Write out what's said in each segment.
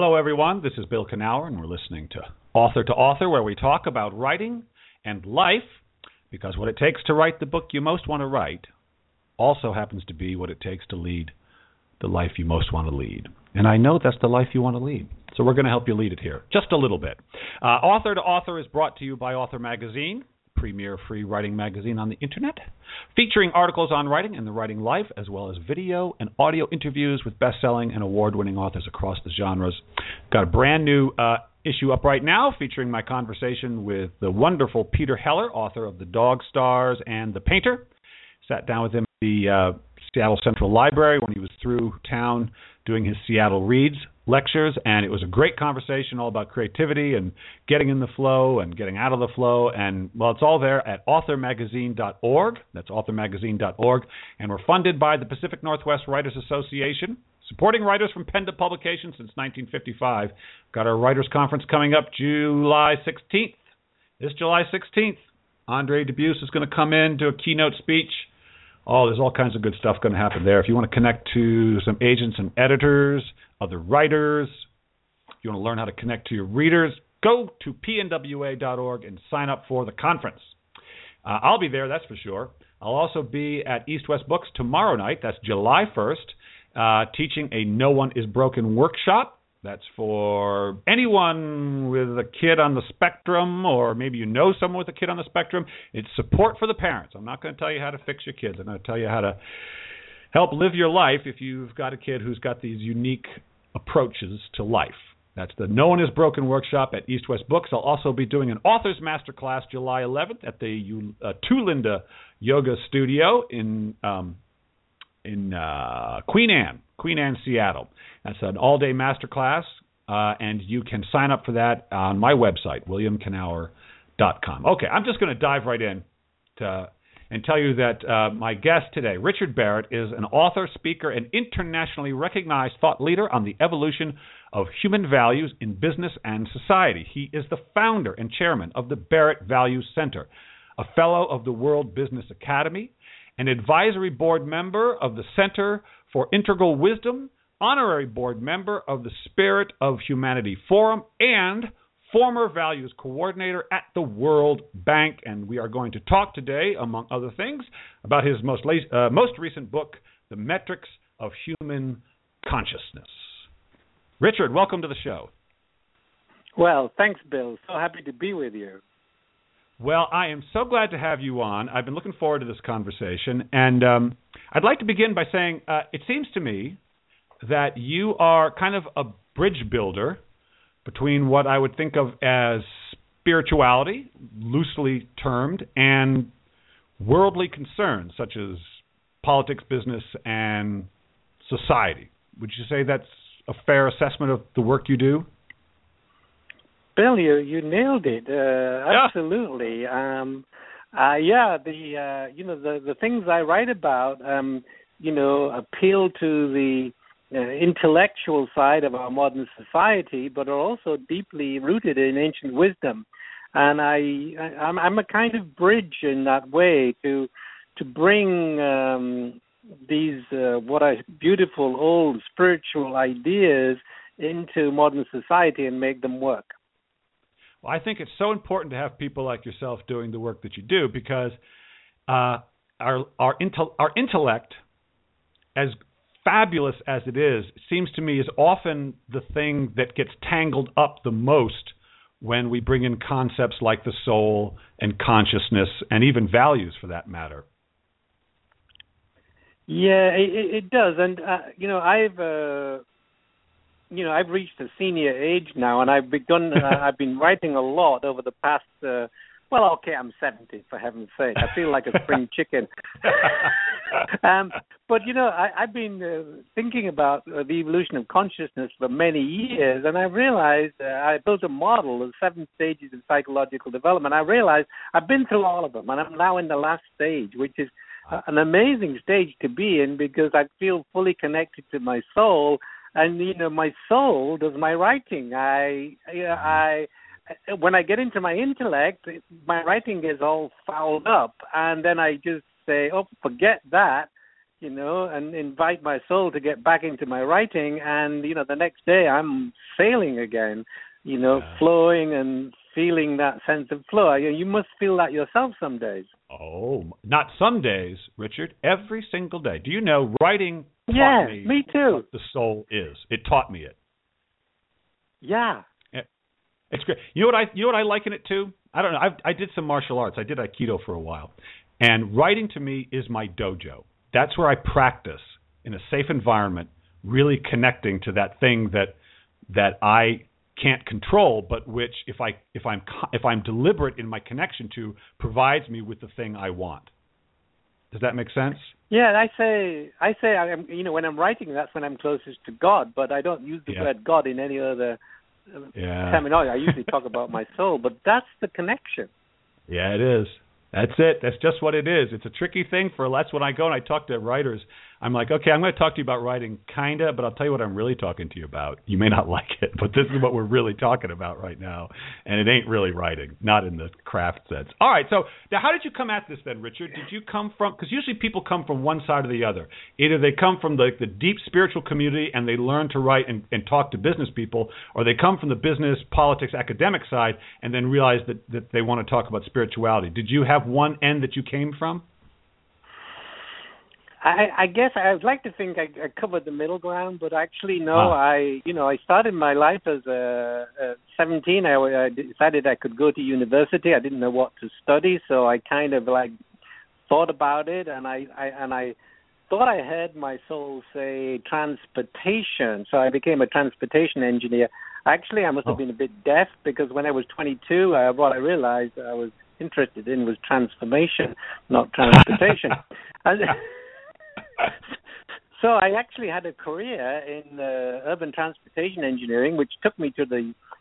Hello, everyone. This is Bill Knauer, and we're listening to Author, where we talk about writing and life, because what it takes to write the book you most want to write also happens to be what it takes to lead the life you most want to lead. And I know that's the life you want to lead, so we're going to help you lead it here, just a little bit. Author is brought to you by Author Magazine, premier free writing magazine on the internet, featuring articles on writing and the writing life, as well as video and audio interviews with best-selling and award-winning authors across the genres. Got a brand new issue up right now featuring my conversation with the wonderful Peter Heller, author of The Dog Stars and The Painter. Sat down with him at the Seattle Central Library when he was through town doing his Seattle Reads lectures, and it was a great conversation all about creativity and getting in the flow and getting out of the flow. And, well, it's all there at authormagazine.org. That's authormagazine.org. And we're funded by the Pacific Northwest Writers Association, supporting writers from pen to publication since 1955. Got our Writers Conference coming up July 16th. This July 16th, Andre Dubus is going to come in, do a keynote speech. Oh, there's all kinds of good stuff going to happen there. If you want to connect to some agents and editors, other writers, if you want to learn how to connect to your readers, go to pnwa.org and sign up for the conference. I'll be there, that's for sure. I'll also be at East West Books tomorrow night, that's July 1st, teaching a No One Is Broken workshop. That's for anyone with a kid on the spectrum, or maybe you know someone with a kid on the spectrum. It's support for the parents. I'm not going to tell you how to fix your kids. I'm going to tell you how to help live your life if you've got a kid who's got these unique approaches to life. That's the No One Is Broken workshop at East West Books. I'll also be doing an author's masterclass July 11th at the Tulinda Yoga Studio in Queen Anne, Seattle. That's an all-day masterclass, and you can sign up for that on my website, williamknauer.com. Okay, I'm just going to dive right in and tell you that my guest today, Richard Barrett, is an author, speaker, and internationally recognized thought leader on the evolution of human values in business and society. He is the founder and chairman of the Barrett Values Center, a fellow of the World Business Academy, an advisory board member of the Center for Integral Wisdom, honorary board member of the Spirit of Humanity Forum, and former values coordinator at the World Bank. And we are going to talk today, among other things, about his most recent book, The Metrics of Human Consciousness. Richard, welcome to the show. Well, thanks, Bill. So happy to be with you. Well, I am so glad to have you on. I've been looking forward to this conversation. And I'd like to begin by saying it seems to me that you are kind of a bridge builder between what I would think of as spirituality, loosely termed, and worldly concerns such as politics, business, and society. Would you say that's a fair assessment of the work you do? Bill, you nailed it. Absolutely. The things I write about, appeal to the intellectual side of our modern society, but are also deeply rooted in ancient wisdom. And I'm a kind of bridge in that way to bring these what are beautiful old spiritual ideas into modern society and make them work. Well, I think it's so important to have people like yourself doing the work that you do, because our intellect, as fabulous as it is, seems to me is often the thing that gets tangled up the most when we bring in concepts like the soul and consciousness and even values, for that matter. Yeah, it does. And, I've reached a senior age now, and I've been writing a lot over the past, I'm 70, for heaven's sake. I feel like a spring chicken. But I've been thinking about the evolution of consciousness for many years, and I realized I built a model of 7 stages of psychological development. I realized I've been through all of them, and I'm now in the last stage, which is an amazing stage to be in, because I feel fully connected to my soul, and my soul does my writing. When I get into my intellect, my writing is all fouled up, and then I just say, oh, forget that. and invite my soul to get back into my writing. And, the next day I'm sailing again, flowing and feeling that sense of flow. You must feel that yourself some days. Oh, not some days, Richard. Every single day. Do you know writing taught me too. What the soul is? It taught me it. Yeah. It's great. You know what I liken it to? I don't know. I did some martial arts. I did Aikido for a while. And writing to me is my dojo. That's where I practice in a safe environment, really connecting to that thing that I can't control, but which if I'm deliberate in my connection to, provides me with the thing I want. Does that make sense? Yeah, I say when I'm writing, that's when I'm closest to God, but I don't use the word God in any other terminology. I usually talk about my soul, but that's the connection. Yeah, it is. That's it. That's just what it is. It's a tricky thing that's when I go and I talk to writers. I'm like, okay, I'm going to talk to you about writing, kinda, but I'll tell you what I'm really talking to you about. You may not like it, but this is what we're really talking about right now, and it ain't really writing, not in the craft sense. All right, so now how did you come at this then, Richard? Did you come from, because usually people come from one side or the other. Either they come from the deep spiritual community and they learn to write and talk to business people, or they come from the business, politics, academic side and then realize that they want to talk about spirituality. Did you have one end that you came from? I guess I would like to think I covered the middle ground, but actually no. I started my life as 17. I decided I could go to university. I didn't know what to study, so I kind of thought about it, and I thought I heard my soul say transportation, so I became a transportation engineer. Actually, I must have been a bit deaf, because when I was 22, what I realized I was interested in was transformation, not transportation. So I actually had a career in urban transportation engineering, which took me to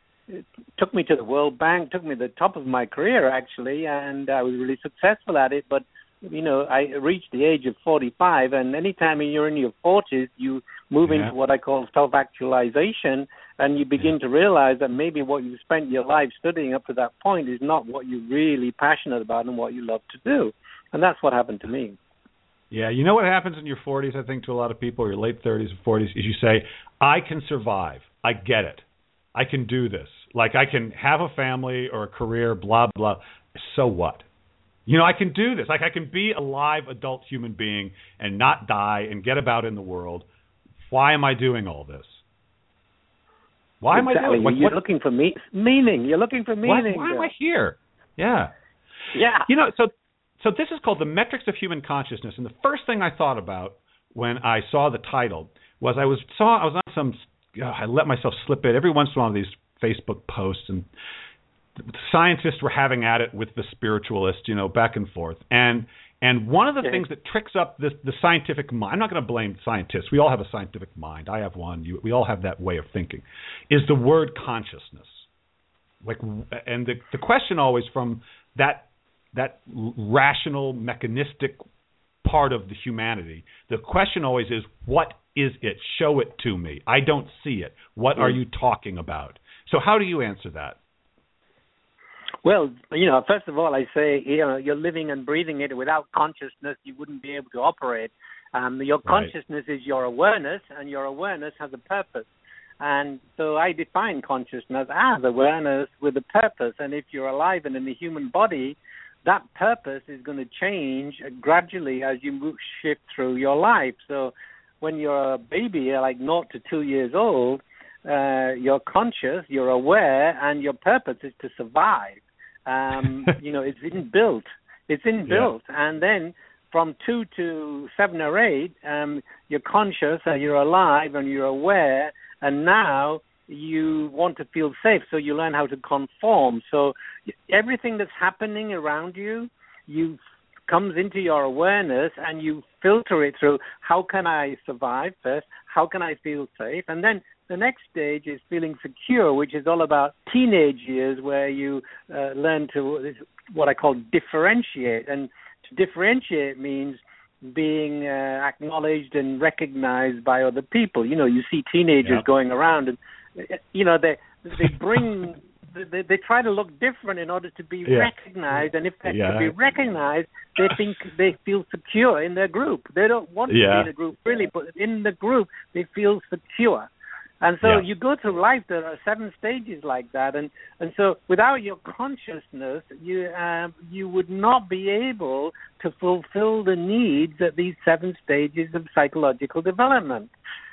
the World Bank, took me to the top of my career actually, and I was really successful at it. But I reached the age of 45, and anytime you're in your 40s, you move into what I call self-actualization, and you begin to realize that maybe what you spent your life studying up to that point is not what you're really passionate about and what you love to do. And that's what happened to me. Yeah, you know what happens in your 40s, I think, to a lot of people, or your late 30s or 40s, is you say, I can survive. I get it. I can do this. Like, I can have a family or a career, blah, blah. So what? I can do this. Like, I can be a live adult human being and not die and get about in the world. Why am I doing all this? Why am I doing it? You're looking for meaning. You're looking for meaning. Why am I here? Yeah. Yeah. So this is called The Metrics of Human Consciousness, and the first thing I thought about when I saw the title was I was on some. I let myself slip in every once in a while on these Facebook posts, and scientists were having at it with the spiritualists, back and forth. And one of the things that tricks up the scientific mind, I'm not going to blame scientists. We all have a scientific mind. I have one. We all have that way of thinking, is the word consciousness. And the question always from that rational, mechanistic part of the humanity, the question always is, what is it? Show it to me. I don't see it. What are you talking about? So how do you answer that? Well, first of all, I say, you're living and breathing it. Without consciousness, you wouldn't be able to operate. Your consciousness is your awareness, and your awareness has a purpose. And so I define consciousness as awareness with a purpose. And if you're alive and in the human body, that purpose is going to change gradually as you shift through your life. So when you're a baby, like 0 to 2 years old, you're conscious, you're aware, and your purpose is to survive. It's inbuilt. It's inbuilt. Yeah. And then from 2 to 7 or 8, you're conscious, you're alive, and you're aware, and now you want to feel safe, so you learn how to conform. So everything that's happening around you comes into your awareness, and you filter it through, how can I survive first? How can I feel safe? And then the next stage is feeling secure, which is all about teenage years, where you learn to what I call differentiate. And to differentiate means being acknowledged and recognized by other people. You see teenagers going around, and they bring they try to look different in order to be recognized, and if they can be recognized, they feel secure in their group. They don't want to be in a group really, but in the group they feel secure. And so you go through life. There are 7 stages like that, and so without your consciousness, you would not be able to fulfill the needs at these 7 stages of psychological development.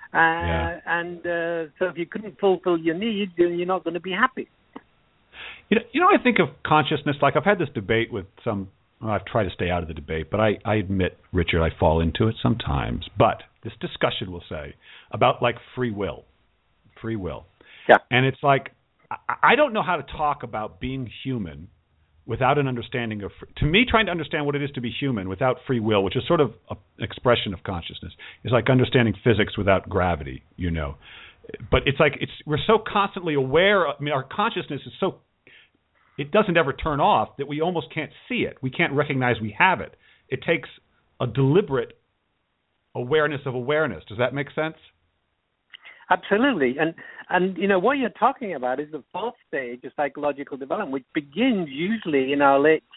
And so if you couldn't fulfill your needs, you're not going to be happy. You know, I think of consciousness, like I've had this debate with some, I've tried to stay out of the debate, but I admit, Richard, I fall into it sometimes. But this discussion, we'll say, about like free will. Yeah. And it's like, I don't know how to talk about being human without an understanding of, to me, trying to understand what it is to be human without free will, which is sort of an expression of consciousness, is like understanding physics without gravity, you know. But it's like we're so constantly aware. I mean, our consciousness is so, it doesn't ever turn off that we almost can't see it. We can't recognize we have it. It takes a deliberate awareness of awareness. Does that make sense? Absolutely. And you know, what you're talking about is the 4th stage of psychological development, which begins usually in our late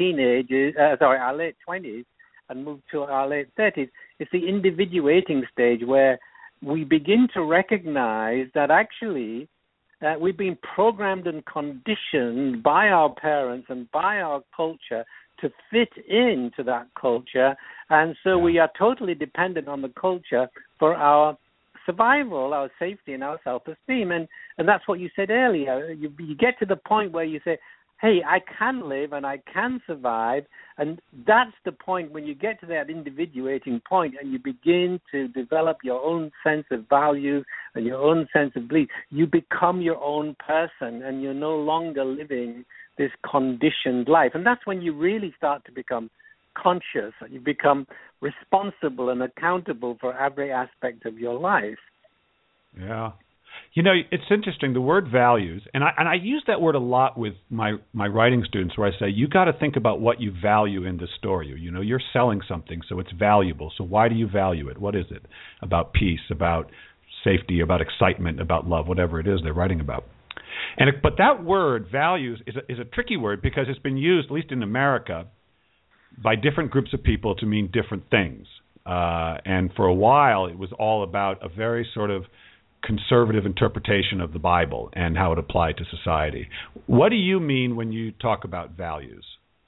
our late 20s and move to our late 30s. It's the individuating stage where we begin to recognize that actually we've been programmed and conditioned by our parents and by our culture to fit into that culture. And so we are totally dependent on the culture for our survival, our safety, and our self-esteem. And that's what you said earlier. You get to the point where you say, hey, I can live and I can survive. And that's the point when you get to that individuating point and you begin to develop your own sense of value and your own sense of belief. You become your own person and you're no longer living this conditioned life. And that's when you really start to become conscious. You become responsible and accountable for every aspect of your life. Yeah. You know, it's interesting, the word values, and I use that word a lot with my writing students where I say, you got to think about what you value in the story. You know, you're selling something, so it's valuable. So why do you value it? What is it? About peace, about safety, about excitement, about love, whatever it is they're writing about. But that word, values, is a tricky word because it's been used, at least in America, by different groups of people to mean different things. And for a while, it was all about a very sort of conservative interpretation of the Bible and how it applied to society. What do you mean when you talk about values?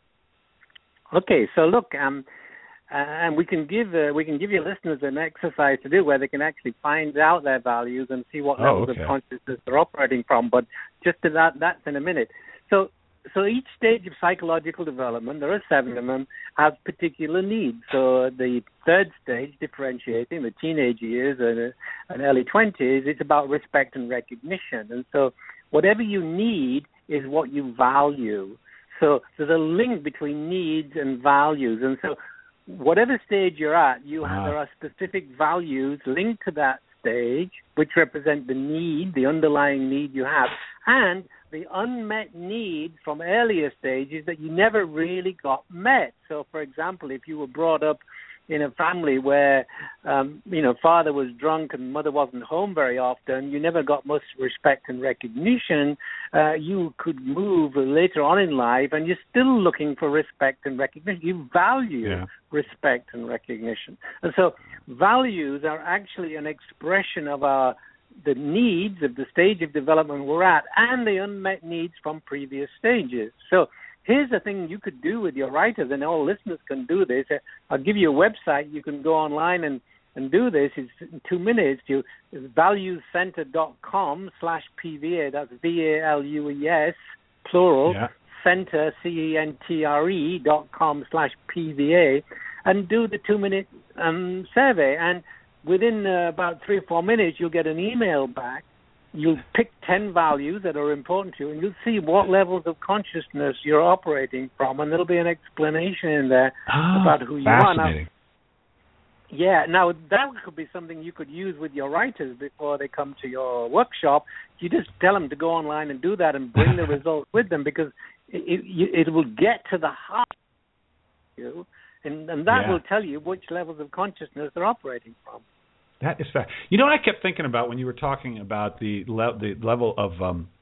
Okay, so look, and we can give your listeners an exercise to do where they can actually find out their values and see what levels of consciousness they're operating from. But just to that's in a minute. So each stage of psychological development, there are 7 of them, has particular needs. So the 3rd stage, differentiating, the teenage years and early 20s, it's about respect and recognition. And so whatever you need is what you value. So there's a link between needs and values. And so whatever stage you're at, there are specific values linked to that stage, which represent the need, the underlying need you have, and the unmet needs from earlier stages that you never really got met. So, for example, if you were brought up in a family where, father was drunk and mother wasn't home very often, you never got much respect and recognition, you could move later on in life and you're still looking for respect and recognition. You value respect and recognition. And so values are actually an expression of the needs of the stage of development we're at and the unmet needs from previous stages. So here's the thing you could do with your writers, and all listeners can do this. I'll give you a website. You can go online and do this. It's in 2 minutes. It's valuescenter.com/PVA. That's VALUES, plural, center, CENTRE.com/PVA, and do the 2-minute survey. And within about 3 or 4 minutes, you'll get an email back. You'll pick 10 values that are important to you, and you'll see what levels of consciousness you're operating from, and there'll be an explanation in there about who you are. Now that could be something you could use with your writers before they come to your workshop. You just tell them to go online and do that and bring the results with them, because it will get to the heart of you, and that will tell you which levels of consciousness they're operating from. That is fact. You know what I kept thinking about when you were talking about the level of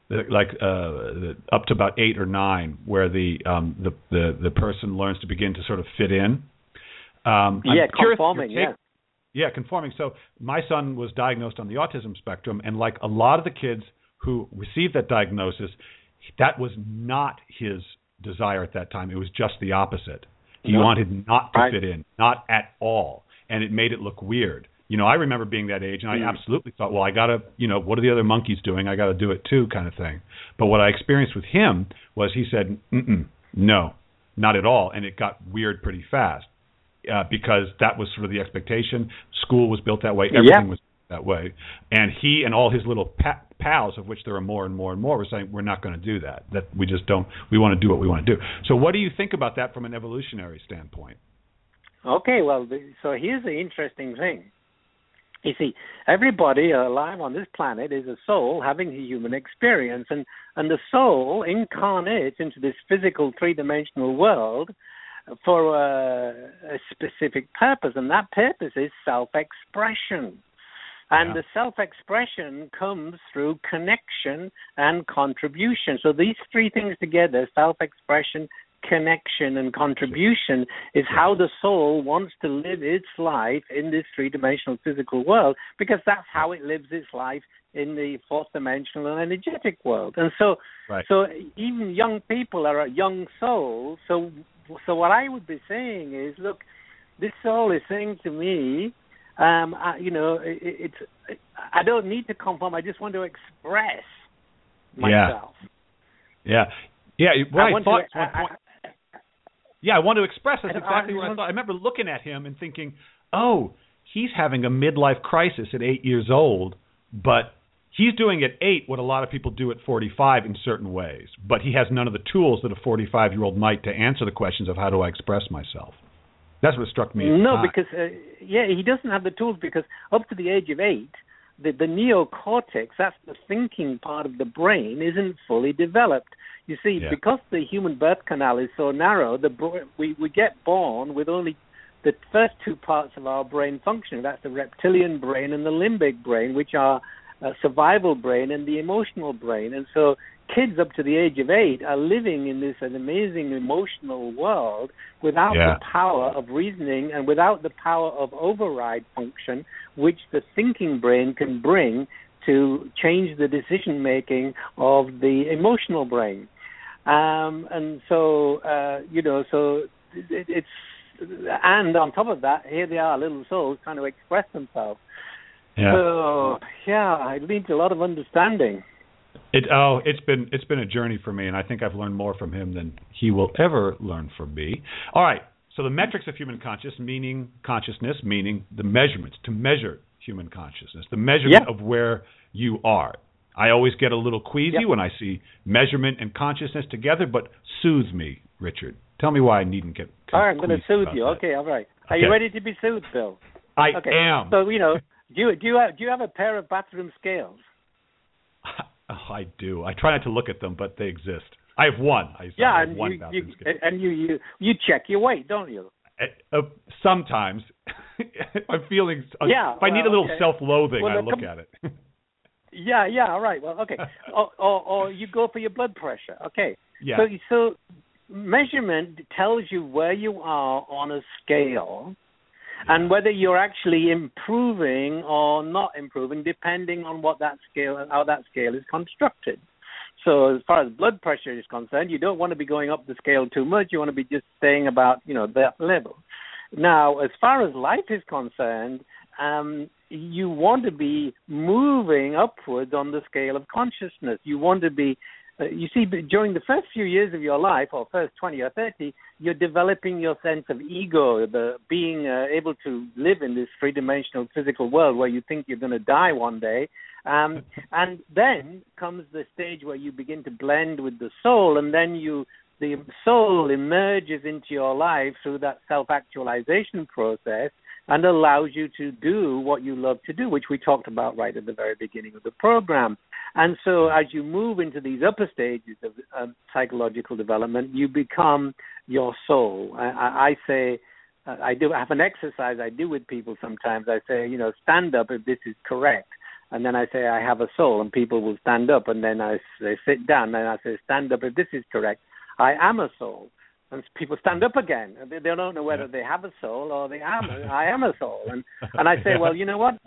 up to about 8 or 9, where the person learns to begin to sort of fit in. Conforming. Yeah, conforming. So my son was diagnosed on the autism spectrum, and like a lot of the kids who received that diagnosis, that was not his desire at that time. It was just the opposite. He wanted not to fit in, not at all, and it made it look weird. I remember being that age, and I absolutely thought, well, I got to, what are the other monkeys doing? I got to do it too, kind of thing. But what I experienced with him was he said, no, not at all, and it got weird pretty fast because that was sort of the expectation. School was built that way. Everything was that way. And he and all his little pals, of which there are more and more and more, were saying, we're not going to do that. That we just don't. We want to do what we want to do. So what do you think about that from an evolutionary standpoint? Okay, well, so here's the interesting thing. You see, everybody alive on this planet is a soul having a human experience, and the soul incarnates into this physical three-dimensional world for a specific purpose, and that purpose is self-expression. And the self-expression comes through connection and contribution. So these three things together, self-expression, connection, and contribution, is how the soul wants to live its life in this three-dimensional physical world, because that's how it lives its life in the fourth-dimensional and energetic world. And so even young people are young souls. So what I would be saying is, look, this soul is saying to me, I don't need to conform. I just want to express myself. Right. I want to express. That's exactly what I thought. I remember looking at him and thinking, oh, he's having a midlife crisis at 8 years old, but he's doing at 8 what a lot of people do at 45 in certain ways. But he has none of the tools that a 45-year-old might to answer the questions of how do I express myself. That's what struck me. No, because he doesn't have the tools, because up to the age of 8, the neocortex, that's the thinking part of the brain, isn't fully developed. You see, because the human birth canal is so narrow, we get born with only the first two parts of our brain functioning. That's the reptilian brain and the limbic brain, which are survival brain and the emotional brain. And so kids up to the age of 8 are living in this amazing emotional world without the power of reasoning and without the power of override function, which the thinking brain can bring to change the decision making of the emotional brain. And so it's, and on top of that, here they are, little souls trying to express themselves. So it needs a lot of understanding. It's been a journey for me, and I think I've learned more from him than he will ever learn from me. All right, so the metrics of human consciousness, meaning the measurements, to measure human consciousness, the measurement of where you are. I always get a little queasy when I see measurement and consciousness together, but soothe me, Richard. Tell me why I needn't get all right, I'm going to soothe you. Okay, all right. Are you ready to be soothed, Bill? I am. So, do you have a pair of bathroom scales? I do. I try not to look at them, but they exist. I have one. I have one bathroom scale. And you check your weight, don't you? Sometimes. I'm feeling. If I need a little self-loathing, I look at it. All right. Well, okay. or you go for your blood pressure. Okay. Yeah. So measurement tells you where you are on a scale, and whether you're actually improving or not improving, depending on what that scale, how that scale is constructed. So as far as blood pressure is concerned, you don't want to be going up the scale too much. You want to be just staying about, that level. Now, as far as life is concerned, you want to be moving upwards on the scale of consciousness. You want to be, during the first few years of your life, or first 20 or 30, you're developing your sense of ego, the being able to live in this three-dimensional physical world where you think you're going to die one day. And then comes the stage where you begin to blend with the soul, and then the soul emerges into your life through that self-actualization process and allows you to do what you love to do, which we talked about right at the very beginning of the program. And so as you move into these upper stages of psychological development, you become your soul. I say, I have an exercise I do with people sometimes. I say, stand up if this is correct. and then I say I have a soul, and people will stand up, and then they sit down, and I say stand up if this is correct. I am a soul, and people stand up again. They don't know whether they have a soul or I am a soul, and I say, well, you know what,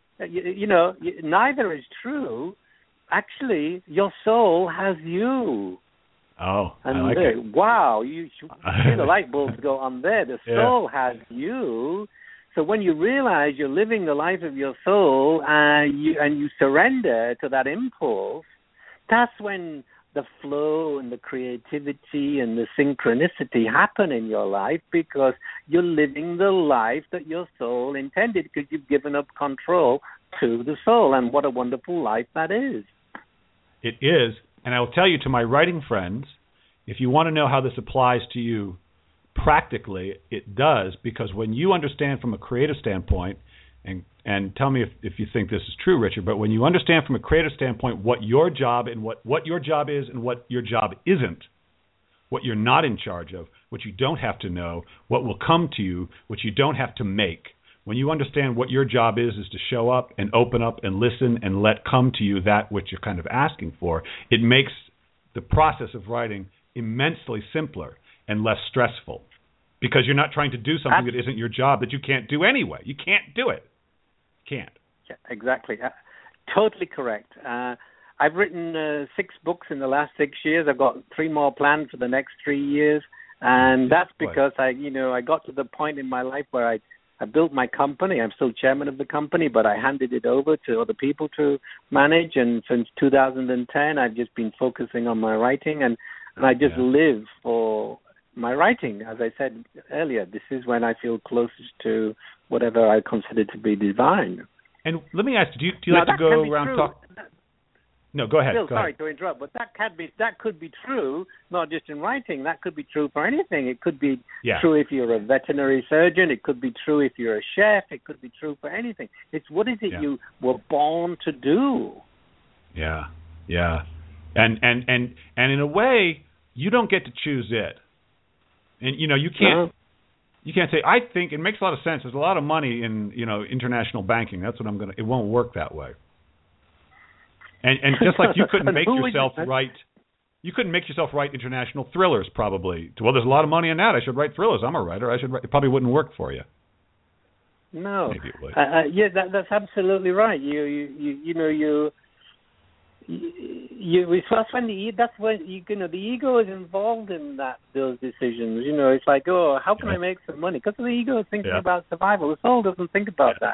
neither is true. Actually, your soul has you. Oh, and I like it. Wow, you see the light bulbs go on there. The soul has you. So when you realize you're living the life of your soul and you surrender to that impulse, that's when the flow and the creativity and the synchronicity happen in your life, because you're living the life that your soul intended, because you've given up control to the soul. And what a wonderful life that is. It is. And I will tell you, to my writing friends, if you want to know how this applies to you practically, it does, because when you understand from a creative standpoint, and tell me if you think this is true, Richard, but when you understand from a creative standpoint what your job and what your job is and what your job isn't, what you're not in charge of, what you don't have to know, what will come to you, what you don't have to make. When you understand what your job is to show up and open up and listen and let come to you that which you're kind of asking for, it makes the process of writing immensely simpler and less stressful, because you're not trying to do something that isn't your job that you can't do anyway. You can't do it. Can't. Yeah, exactly. Totally correct. I've written 6 books in the last 6 years. I've got 3 more planned for the next 3 years, and that's because I got to the point in my life where I built my company. I'm still chairman of the company, but I handed it over to other people to manage. And since 2010, I've just been focusing on my writing, and I just live for my writing. As I said earlier, this is when I feel closest to whatever I consider to be divine. And let me ask, do you like to go around talk? No, go ahead. Bill, sorry to interrupt, but that could be true, not just in writing. That could be true for anything. It could be true if you're a veterinary surgeon. It could be true if you're a chef. It could be true for anything. It's what is it you were born to do. Yeah, yeah, and in a way, you don't get to choose it. And you can't. You can't say, I think it makes a lot of sense. There's a lot of money in international banking. That's what I'm gonna. It won't work that way. And just like you couldn't make yourself write, you couldn't make yourself write international thrillers. Probably. Well, there's a lot of money in that. I should write thrillers. I'm a writer. I should write. It probably wouldn't work for you. No. Maybe it would. That's absolutely right. That's when the ego is involved in those decisions. It's like, how can I make some money? Because the ego is thinking about survival. The soul doesn't think about that.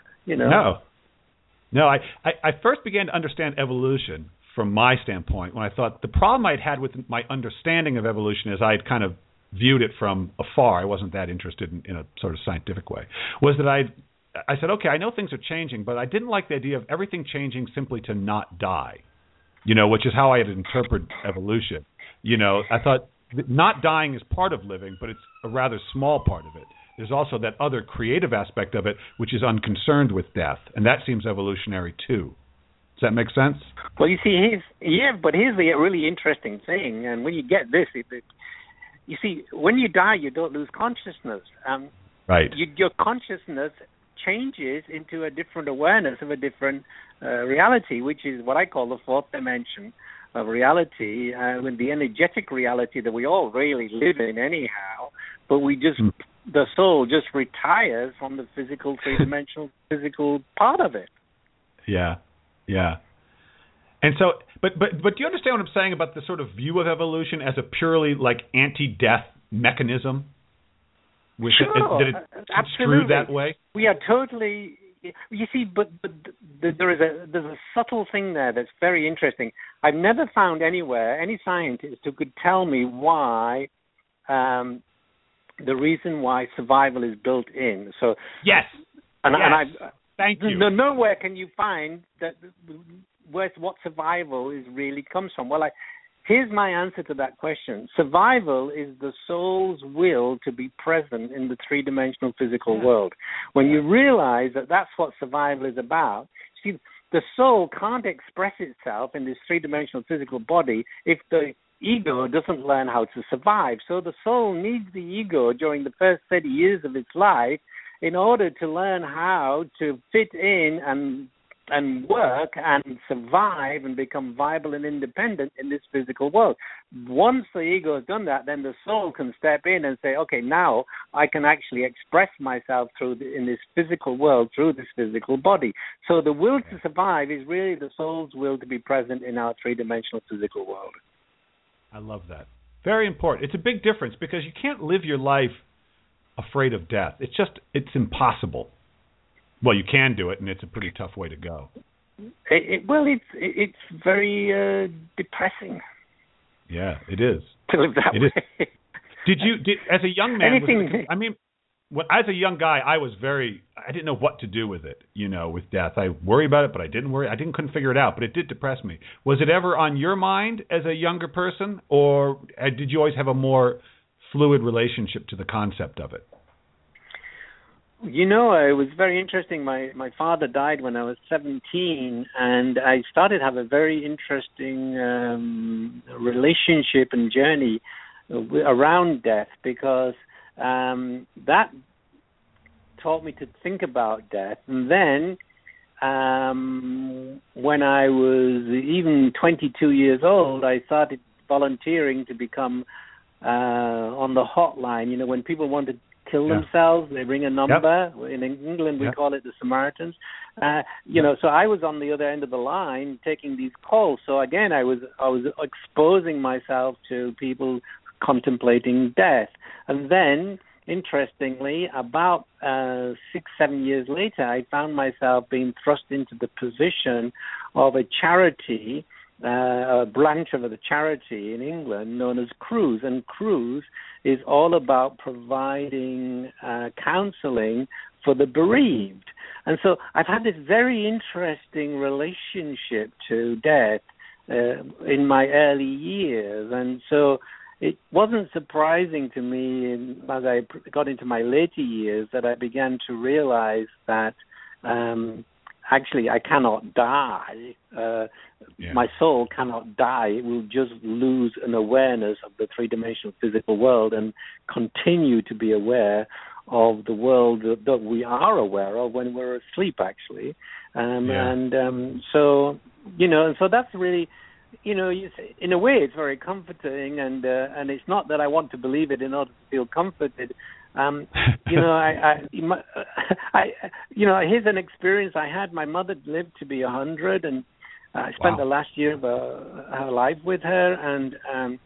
No. I first began to understand evolution from my standpoint when I thought the problem I'd had with my understanding of evolution is I'd kind of viewed it from afar. I wasn't that interested in a sort of scientific way. Was that I said, okay, I know things are changing, but I didn't like the idea of everything changing simply to not die, which is how I had interpreted evolution. I thought not dying is part of living, but it's a rather small part of it. There's also that other creative aspect of it, which is unconcerned with death, and that seems evolutionary too. Does that make sense? Well, you see, but here's the really interesting thing, and when you get this, you see, when you die, you don't lose consciousness. Right. Your consciousness changes into a different awareness of a different reality, which is what I call the 4th dimension of reality, with the energetic reality that we all really live in anyhow, but we just... The soul just retires from the physical, 3-dimensional physical part of it. Yeah, yeah. And so, but do you understand what I'm saying about the sort of view of evolution as a purely like anti-death mechanism? Sure, that it's construed that way? We are totally. You see, but there's a subtle thing there that's very interesting. I've never found anywhere any scientist who could tell me why. The reason why survival is built in. So yes, thank you. Nowhere can you find that what survival really comes from. Well, here's my answer to that question. Survival is the soul's will to be present in the 3-dimensional physical world. When you realize that that's what survival is about, see, the soul can't express itself in this 3-dimensional physical body if the ego doesn't learn how to survive. So the soul needs the ego during the first 30 years of its life in order to learn how to fit in and and work and survive and become viable and independent in this physical world. Once the ego has done that, then the soul can step in and say, okay, now I can actually express myself in this physical world through this physical body. So the will to survive is really the soul's will to be present in our three-dimensional physical world. I love that. Very important. It's a big difference because you can't live your life afraid of death. It's impossible. Well, you can do it, and it's a pretty tough way to go. It's very depressing. Yeah, it is. To live that way. Is. Did as a young man? As a young guy, I didn't know what to do with it. With death, I worry about it, but I didn't worry. Couldn't figure it out, but it did depress me. Was it ever on your mind as a younger person, or did you always have a more fluid relationship to the concept of it? It was very interesting. My father died when I was 17, and I started to have a very interesting relationship and journey around death, because that taught me to think about death. And then when I was even 22 years old, I started volunteering to become on the hotline. When people want to kill themselves, they ring a number. Yep. In England, we call it the Samaritans. So I was on the other end of the line taking these calls. So again, I was exposing myself to people contemplating death. And then, interestingly, about 6-7 years later, I found myself being thrust into the position of a charity, a branch of the charity in England known as Cruise. And Cruise is all about providing counseling for the bereaved. And so I've had this very interesting relationship to death in my early years. And so it wasn't surprising to me as I got into my later years that I began to realize that actually I cannot die. My soul cannot die. It will just lose an awareness of the three-dimensional physical world and continue to be aware of the world that we are aware of when we're asleep, actually. So that's really, in a way, it's very comforting, and it's not that I want to believe it in order to feel comforted. Here's an experience I had. My mother lived to be 100, and I spent the last year of her life with her, and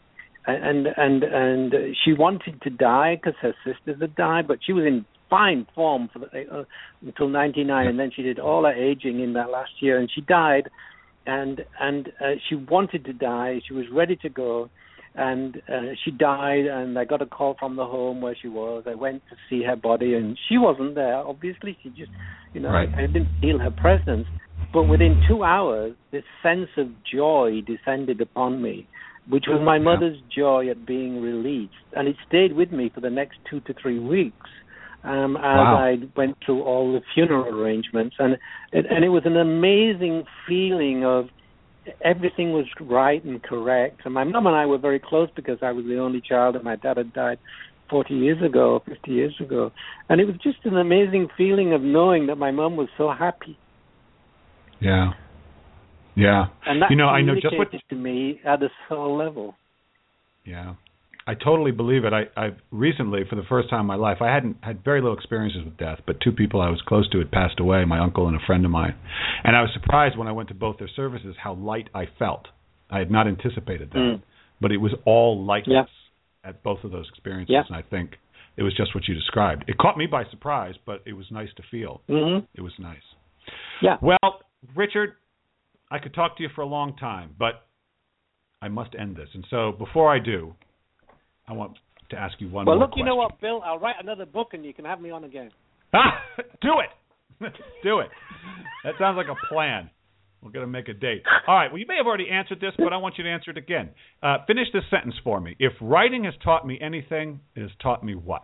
she wanted to die because her sisters had died, but she was in fine form until 99, and then she did all her aging in that last year, and she died, and she wanted to die. She was ready to go. And she died, and I got a call from the home where she was. I went to see her body, and she wasn't there. Obviously, she just, I didn't feel her presence. But within 2 hours, this sense of joy descended upon me, which was my mother's joy at being released. And it stayed with me for the next 2 to 3 weeks as I went through all the funeral arrangements. And it was an amazing feeling of everything was right and correct. And my mom and I were very close because I was the only child, and my dad had died 50 years ago. And it was just an amazing feeling of knowing that my mom was so happy. Yeah. Yeah. And that I know just what to me at a soul level. Yeah. I totally believe it. I've recently, for the first time in my life, I hadn't had very little experiences with death, but 2 people I was close to had passed away, my uncle and a friend of mine. And I was surprised when I went to both their services how light I felt. I had not anticipated that, but it was all lightness at both of those experiences, and I think it was just what you described. It caught me by surprise, but it was nice to feel. Mm-hmm. It was nice. Yeah. Well, Richard, I could talk to you for a long time, but I must end this. And so before I do, I want to ask you one more question. Well, look, you know what, Bill? I'll write another book and you can have me on again. Do it. Do it. That sounds like a plan. We're going to make a date. All right. Well, you may have already answered this, but I want you to answer it again. Finish this sentence for me. If writing has taught me anything, it has taught me what?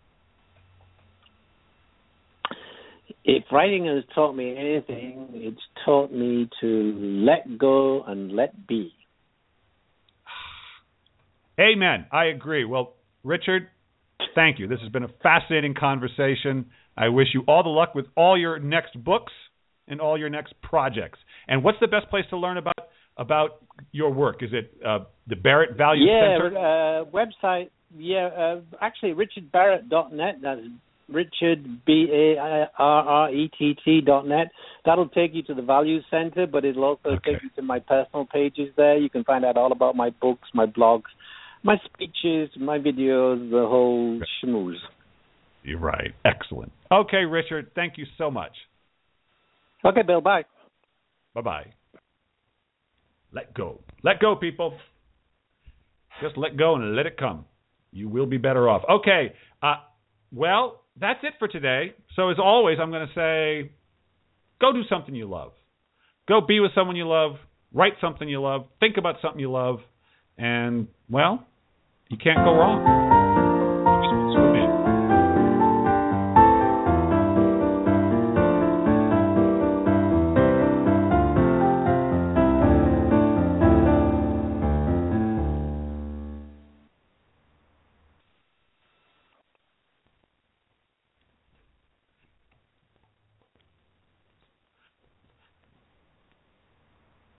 If writing has taught me anything, it's taught me to let go and let be. Amen. I agree. Well, Richard, thank you. This has been a fascinating conversation. I wish you all the luck with all your next books, in all your next projects. And what's the best place to learn about your work? Is it the Barrett Value Center? Website. Actually, richardbarrett.net. That's Richard BARRETT.net. That'll take you to the Value Center, but it'll also take you to my personal pages there. You can find out all about my books, my blogs, my speeches, my videos, the whole schmooze. You're right. Excellent. Okay, Richard, thank you so much. Okay, Bill, bye. Bye-bye. Let go. Let go, people. Just let go and let it come. You will be better off. Okay, well, that's it for today. So as always, I'm going to say, go do something you love. Go be with someone you love. Write something you love. Think about something you love. And, well, you can't go wrong.